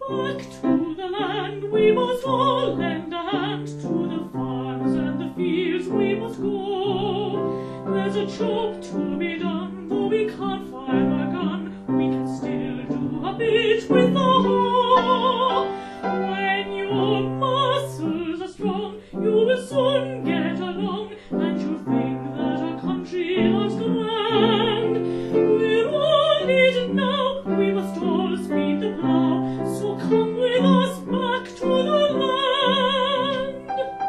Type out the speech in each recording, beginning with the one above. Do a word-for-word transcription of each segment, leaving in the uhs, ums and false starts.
Back to the land we must all lend a hand, to the farms and the fields we must go. There's a job to be done, though we can't fire a gun, we can still do a bit with the hoe. When your muscles are strong, you will soon get along, and you'll think that our country looks grand. We're all needed now, we must all speed the plough, so come with us back to the land.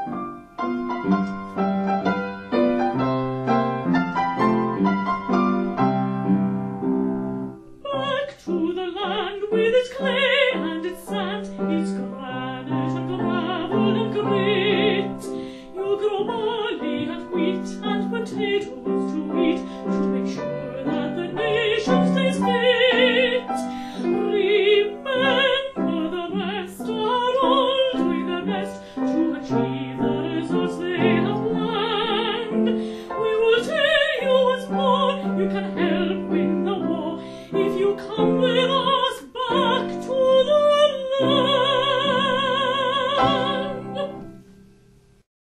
Back to the land with its clay and its sand, its granite and gravel and grit. You'll grow barley and wheat and potatoes